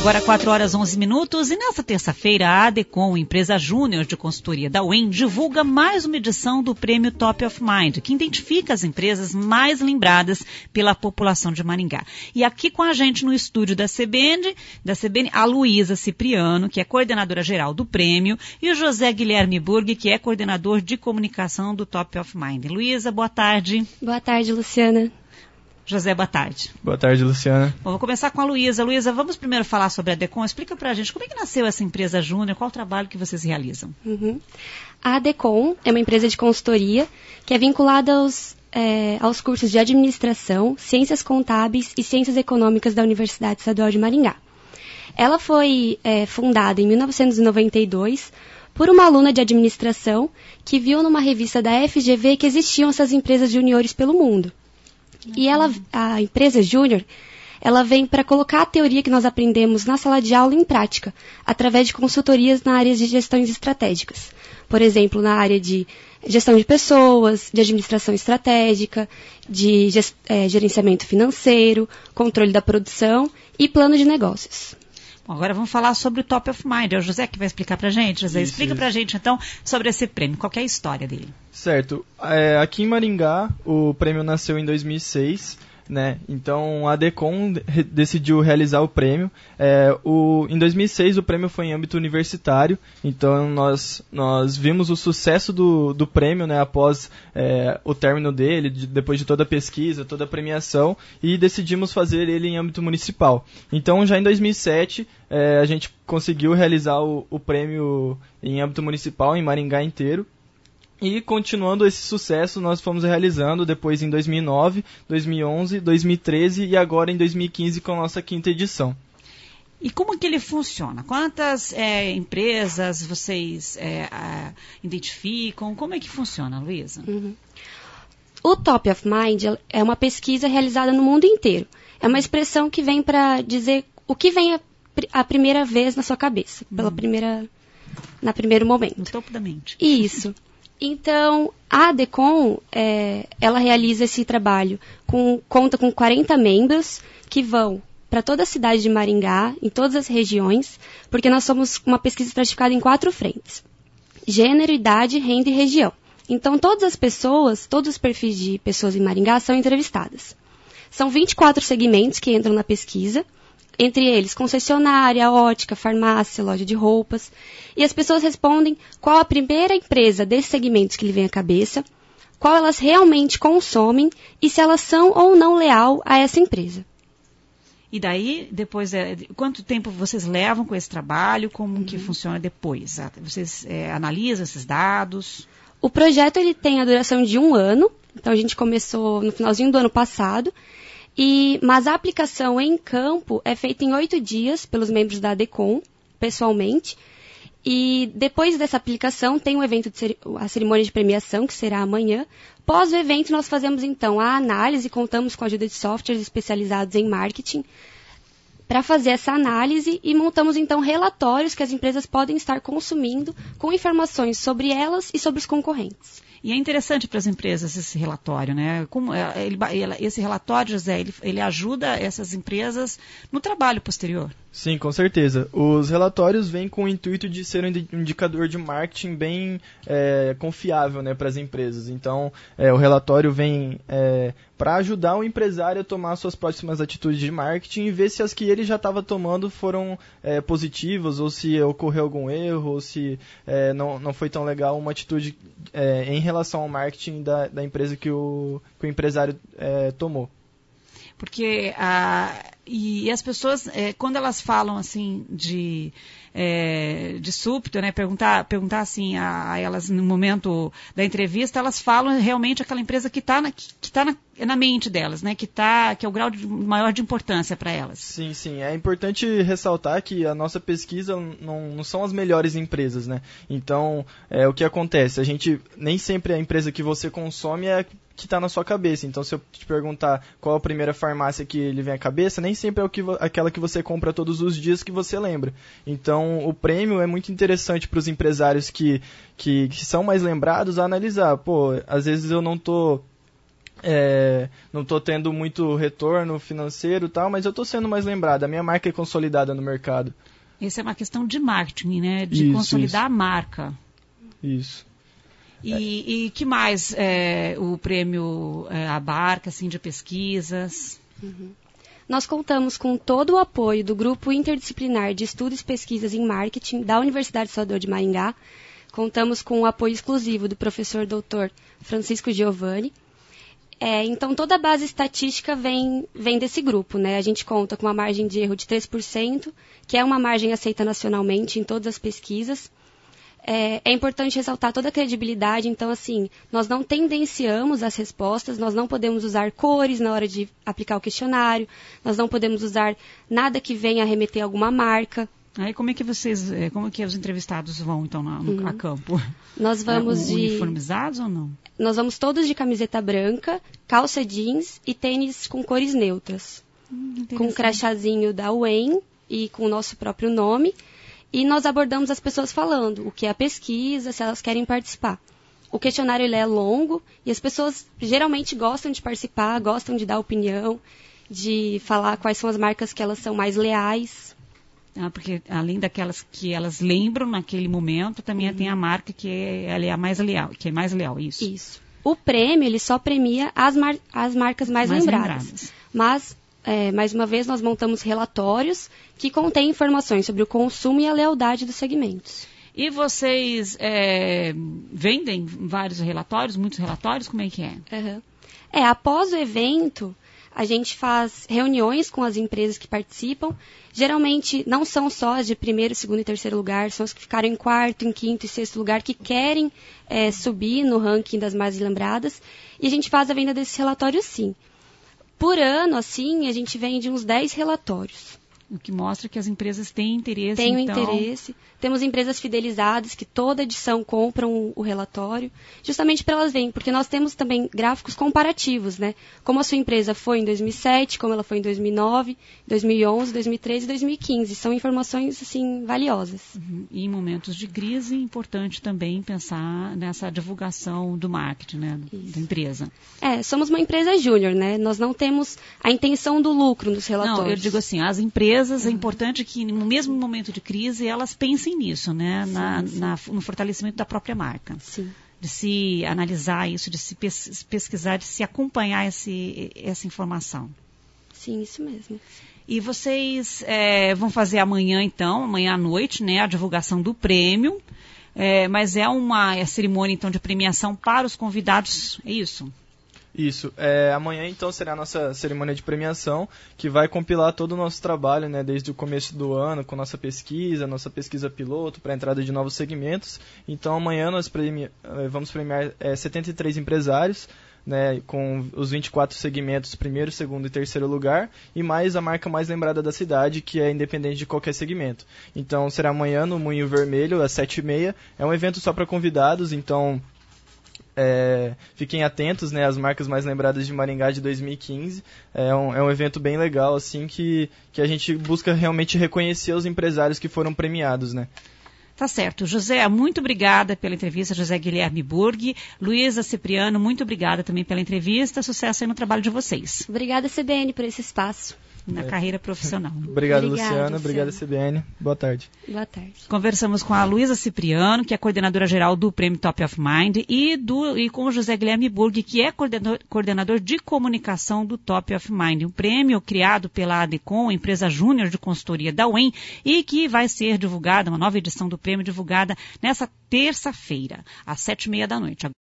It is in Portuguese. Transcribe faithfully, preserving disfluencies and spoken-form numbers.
Agora quatro horas e onze minutos e nesta terça-feira a ADECOM, empresa júnior de consultoria da U E M, divulga mais uma edição do prêmio Top of Mind, que identifica as empresas mais lembradas pela população de Maringá. E aqui com a gente no estúdio da C B N, da C B N, a Luísa Cipriano, que é coordenadora geral do prêmio, e o José Guilherme Burg, que é coordenador de comunicação do Top of Mind. Luísa, boa tarde. Boa tarde, Luciana. José, boa tarde. Boa tarde, Luciana. Bom, vou começar com a Luísa. Luísa, vamos primeiro falar sobre a ADECOM. Explica pra gente como é que nasceu essa empresa júnior, qual o trabalho que vocês realizam? Uhum. A ADECOM é uma empresa de consultoria que é vinculada aos, é, aos cursos de administração, ciências contábeis e ciências econômicas da Universidade Estadual de Maringá. Ela foi é, fundada em mil novecentos e noventa e dois por uma aluna de administração que viu numa revista da F G V que existiam essas empresas juniores pelo mundo. E ela, a empresa júnior, ela vem para colocar a teoria que nós aprendemos na sala de aula em prática, através de consultorias na área de gestões estratégicas. Por exemplo, na área de gestão de pessoas, de administração estratégica, de gest, é, gerenciamento financeiro, controle da produção e plano de negócios. Bom, agora vamos falar sobre o Top of Mind. É o José que vai explicar pra gente. José, isso, explica isso. pra gente, então, sobre esse prêmio. Qual que é a história dele? Certo. É, aqui em Maringá, o prêmio nasceu em dois mil e seis, né? Então, a ADECOM re- decidiu realizar o prêmio. É, o, em dois mil e seis, o prêmio foi em âmbito universitário. Então, nós, nós vimos o sucesso do, do prêmio, né? Após é, o término dele, de, depois de toda a pesquisa, toda a premiação, e decidimos fazer ele em âmbito municipal. Então, já em dois mil e sete, é, a gente conseguiu realizar o, o prêmio em âmbito municipal, em Maringá inteiro. E continuando esse sucesso, nós fomos realizando depois em dois mil e nove, dois mil e onze, dois mil e treze e agora em dois mil e quinze com a nossa quinta edição. E como que ele funciona? Quantas é, empresas vocês é, a, identificam? Como é que funciona, Luísa? Uhum. O Top of Mind é uma pesquisa realizada no mundo inteiro. É uma expressão que vem para dizer o que vem a, a primeira vez na sua cabeça, pela uhum. primeira, na primeiro momento. No topo da mente. Isso. Então, a ADECOM, é, ela realiza esse trabalho, com, conta com quarenta membros que vão para toda a cidade de Maringá, em todas as regiões, porque nós somos uma pesquisa estratificada em quatro frentes: gênero, idade, renda e região. Então, todas as pessoas, todos os perfis de pessoas em Maringá são entrevistadas. São vinte e quatro segmentos que entram na pesquisa, entre eles concessionária, ótica, farmácia, loja de roupas. E as pessoas respondem qual a primeira empresa desses segmentos que lhe vem à cabeça, qual elas realmente consomem e se elas são ou não leal a essa empresa. E daí, depois, é, quanto tempo vocês levam com esse trabalho? Como uhum. que funciona depois? Vocês é, analisam esses dados? O projeto ele tem a duração de um ano. Então, a gente começou no finalzinho do ano passado. E, mas a aplicação em campo é feita em oito dias pelos membros da ADECOM, pessoalmente. E depois dessa aplicação tem um evento, de cer- a cerimônia de premiação, que será amanhã. Pós o evento, nós fazemos então a análise, contamos com a ajuda de softwares especializados em marketing para fazer essa análise e montamos então relatórios que as empresas podem estar consumindo com informações sobre elas e sobre os concorrentes. E é interessante para as empresas esse relatório, né? Como ele, esse relatório, José, ele, ele ajuda essas empresas no trabalho posterior. Sim, com certeza. Os relatórios vêm com o intuito de ser um indicador de marketing bem é, confiável, né, para as empresas. Então, é, o relatório vem é, para ajudar o empresário a tomar suas próximas atitudes de marketing e ver se as que ele já estava tomando foram é, positivas ou se ocorreu algum erro ou se é, não, não foi tão legal uma atitude é, em relação ao marketing da, da empresa que o, que o empresário é, tomou. Porque a, e, e as pessoas, é, quando elas falam assim de, é, de súbito, né, perguntar, perguntar assim a, a elas no momento da entrevista, elas falam realmente aquela empresa que está na, que, que tá na, na mente delas, né, que, tá, que é o grau de, maior de importância para elas. Sim, sim. É importante ressaltar que a nossa pesquisa não, não são as melhores empresas, né? Então, é, o que acontece? A gente, nem sempre a empresa que você consome é que está na sua cabeça. Então, se eu te perguntar qual a primeira farmácia que lhe vem à cabeça, nem sempre é o que, aquela que você compra todos os dias que você lembra. Então, o prêmio é muito interessante para os empresários que, que, que são mais lembrados a analisar. Pô, às vezes eu não estou É, não estou tendo muito retorno financeiro e tal, mas eu estou sendo mais lembrado. A minha marca é consolidada no mercado. Essa é uma questão de marketing, né? De isso, consolidar isso. a marca. Isso. E, é. e que mais é, o prêmio é, abarca, assim, de pesquisas? Uhum. Nós contamos com todo o apoio do Grupo Interdisciplinar de Estudos e Pesquisas em Marketing da Universidade Estadual de Maringá. Contamos com o apoio exclusivo do professor doutor Francisco Giovanni. É, então, toda a base estatística vem, vem desse grupo, né? A gente conta com uma margem de erro de três por cento, que é uma margem aceita nacionalmente em todas as pesquisas. É, é importante ressaltar toda a credibilidade, então, assim, nós não tendenciamos as respostas, nós não podemos usar cores na hora de aplicar o questionário, nós não podemos usar nada que venha a remeter a alguma marca. Aí como é que vocês, como é que os entrevistados vão, então, no, uhum. a campo? Nós vamos é, de... uniformizados ou não? Nós vamos todos de camiseta branca, calça jeans e tênis com cores neutras. Hum, com um crachazinho da U E M e com o nosso próprio nome. E nós abordamos as pessoas falando o que é a pesquisa, se elas querem participar. O questionário ele é longo e as pessoas geralmente gostam de participar, gostam de dar opinião, de falar quais são as marcas que elas são mais leais. Ah, porque além daquelas que elas lembram naquele momento, também uhum. tem a marca que é, ela é a mais leal, que é mais leal, isso. Isso. O prêmio, ele só premia as, mar as marcas mais, mais lembradas. lembradas. Mas, é, mais uma vez, nós montamos relatórios que contêm informações sobre o consumo e a lealdade dos segmentos. E vocês é, vendem vários relatórios, muitos relatórios? Como é que é? Uhum. É, após o evento... A gente faz reuniões com as empresas que participam. Geralmente não são só as de primeiro, segundo e terceiro lugar, são as que ficaram em quarto, em quinto e sexto lugar, que querem é, subir no ranking das mais lembradas. E a gente faz a venda desses relatórios, sim. Por ano, assim, a gente vende uns dez relatórios. O que mostra que as empresas têm interesse, Tem então... interesse. Temos empresas fidelizadas que toda edição compram o relatório, justamente para elas verem, porque nós temos também gráficos comparativos, né? Como a sua empresa foi em dois mil e sete, como ela foi em dois mil e nove, dois mil e onze, dois mil e treze e dois mil e quinze. São informações, assim, valiosas. Uhum. E em momentos de crise, é importante também pensar nessa divulgação do marketing, né? Da empresa. É, somos uma empresa júnior, né? Nós não temos a intenção do lucro nos relatórios. Não, eu digo assim, as empresas, uhum. é importante que no mesmo momento de crise, elas pensem nisso, né? Sim, na, sim. Na, no fortalecimento da própria marca. Sim. De se analisar isso, de se pesquisar, de se acompanhar esse, essa informação. Sim, isso mesmo. E vocês é, vão fazer amanhã, então, amanhã à noite, né, a divulgação do prêmio, é, mas é uma é cerimônia, então, de premiação para os convidados, é isso? Isso. É, amanhã, então, será a nossa cerimônia de premiação, que vai compilar todo o nosso trabalho, né, desde o começo do ano, com nossa pesquisa, nossa pesquisa piloto, para a entrada de novos segmentos. Então, amanhã nós premi- vamos premiar é, setenta e três empresários, né, com os vinte e quatro segmentos, primeiro, segundo e terceiro lugar, e mais a marca mais lembrada da cidade, que é independente de qualquer segmento. Então, será amanhã no Moinho Vermelho, às sete e meia. É um evento só para convidados, então... É, fiquem atentos, né, às marcas mais lembradas de Maringá de dois mil e quinze. É um, é um evento bem legal, assim, que, que a gente busca realmente reconhecer os empresários que foram premiados, né. Tá certo. José, muito obrigada pela entrevista, José Guilherme Burghi. Luísa Cipriano, muito obrigada também pela entrevista. Sucesso aí no trabalho de vocês. Obrigada, C B N, por esse espaço. Na é. carreira profissional. Obrigado, Obrigada, Luciana. Obrigada, C B N. Boa tarde. Boa tarde. Conversamos com a Luísa Cipriano, que é coordenadora-geral do Prêmio Top of Mind, e, do, e com o José Guilherme Burghi, que é coordenador, coordenador de comunicação do Top of Mind. Um prêmio criado pela ADECOM, empresa júnior de consultoria da U E M, e que vai ser divulgada, uma nova edição do prêmio divulgada nessa terça-feira, às sete e meia da noite.